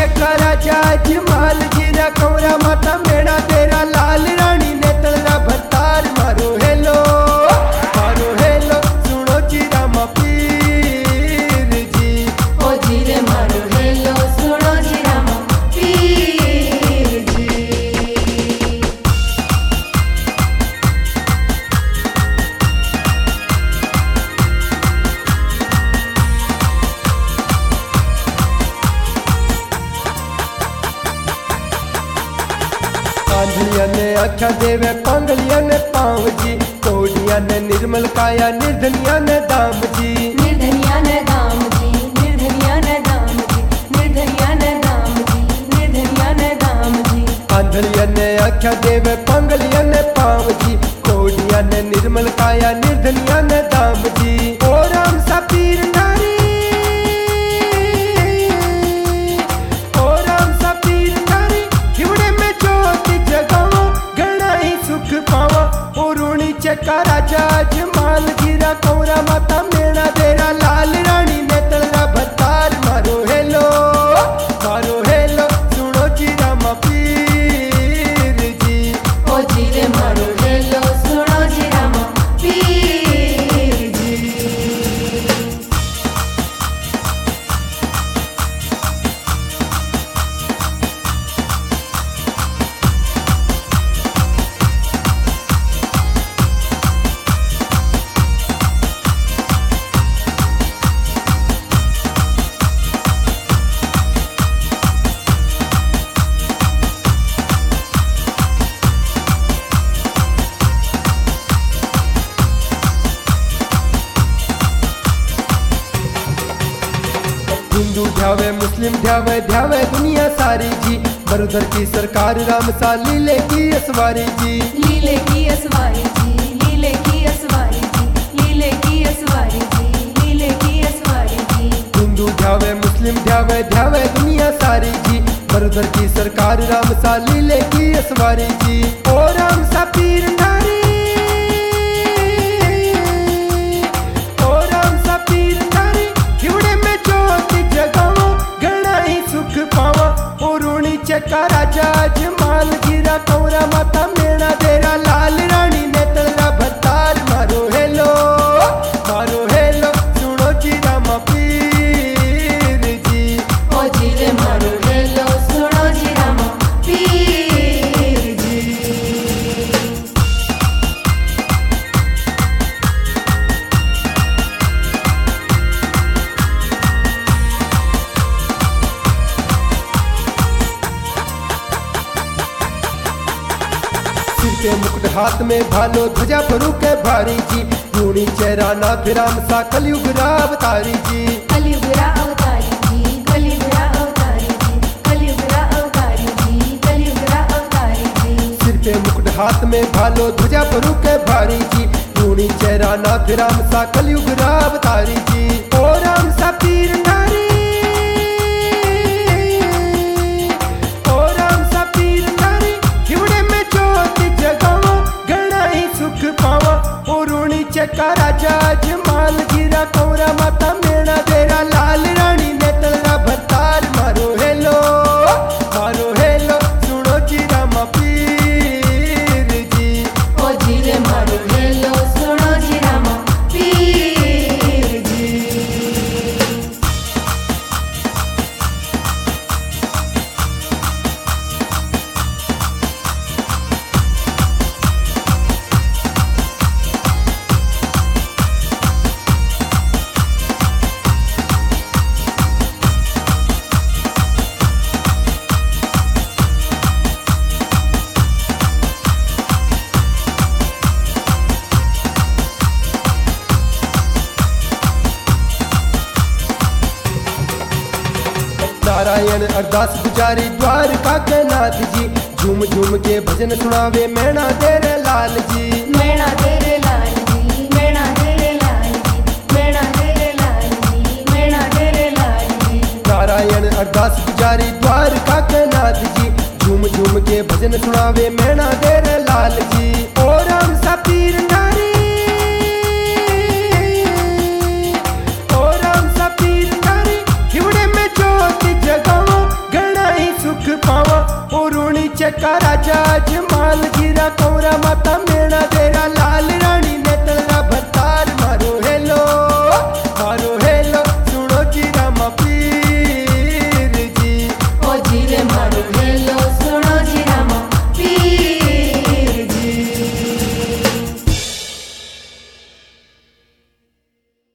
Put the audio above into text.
चक्का राजा जमाल गिरा कौरा माता मेरा तेरा लाल रानी ने तलरा भरतार मारो हेलो सुनो जी रामा पीर जी। ओ जी रे मारो हेलो सुनो जी रामा पीर जी। आंधलिया ने आख्या देवे पांगलिया ने पाँव जी, तोड़िया ने निर्मल काया निर्धनिया ने दाम जी। निर्धनिया ने दाम जी, निर्धनिया ने दाम जी, निर्धनिया ने दाम जी, निर्धनिया ने दाम जी। आंधलिया ने आख्या देवे पांगलिया ने पाँव जी, तोड़िया ने निर्मल काया निर्धनिया ने दाम जी। ओ राम सा पीर नारी, ओ राम सा पीर नारी, हिवड़े में ज्योति जगावा घना ही सुख पावा। ओ रूणी चक्का राजा जमाल गिरा कौरा माता मेरा तेरा लाल रानी ने तलरा भरतार मारो हेलो सुनो जी रामा पीर जी। ओ जी रे मारो हेलो सुनो जी रामा पीर जी। हिंदू ध्यावे मुस्लिम ध्यावे ध्यावे दुनिया सारी जी, बरदर की सरकार राम सा लीले की असवारी जी। लीले की असवारी जी, लीले की असवारी जी, लीले की असवारी जी, लीले की असवारी जी। हिंदू ध्यावे मुस्लिम ध्यावे ध्यावे दुनिया सारी जी, बरदर की सरकार राम सा लीले की असवारी जी। ओ राम सा पीर नारी, ओ राम सा पीर नारी, हिवड़े में ज्योति जगावा घना ही सुख पावा। ओ रूणी चक्का राजा जमाल गिरा कौरा माता मेरा तेरा लाल रानी ने तलरा भरतार मारो हेलो सुनो जी रामा पीर जी। ओ जी रे मारो हेलो सुनो जी रामा पीर जी। सिर पे मुकुट हाथ में भालो ध्वजा फरू के भारी जी, रूणी चेहरा नाथ राम सा कलयुग अवतारी जी। कलियुगरा अवतारी जी, कलियुगरा अवतारी जी, कलियुगरा अवतारी जी, कलियुगरा अवतारी जी। सिर पे मुकुट हाथ में भालो ध्वजा फरू के भारी जी, रूणी चेहरा नाथ राम सा कलयुग अवतारी जी। ओ राम सा पीर नारी, ओ राम सा पीर नारी, हिवड़े में ज्योति जगावा घना ही सुख पावा। ओ रूणी चक्का राजा जमाल गिरा कौरा माता मेरा तेरा लाल रानी ने तलरा भरतार मारो हेलो सुनो जी रामा पीर जी। ओ जी रे मारो हेलो सुनो जी रामा पीर जी। नारायण अरदास गुजारी द्वारका के नाथ जी, झूम झूम के भजन सुनावे मैना तेरे लाल जी। मैना तेरे लाल जी, मैना तेरे लाल जी, मैना तेरे लाल जी, मैना तेरे लाल जी। नारायण अरदास गुजारी द्वारका के नाथ जी, झूम झूम के भजन सुनावे मैना तेरे लाल जी। ओ राम सा पीर नारी, ओ राम सा पीर नारी, हिवड़े में ज्योति जगावा घना चक्का राजा अजमाल गिरा कौरा माता मेणा तेरा लाल रानी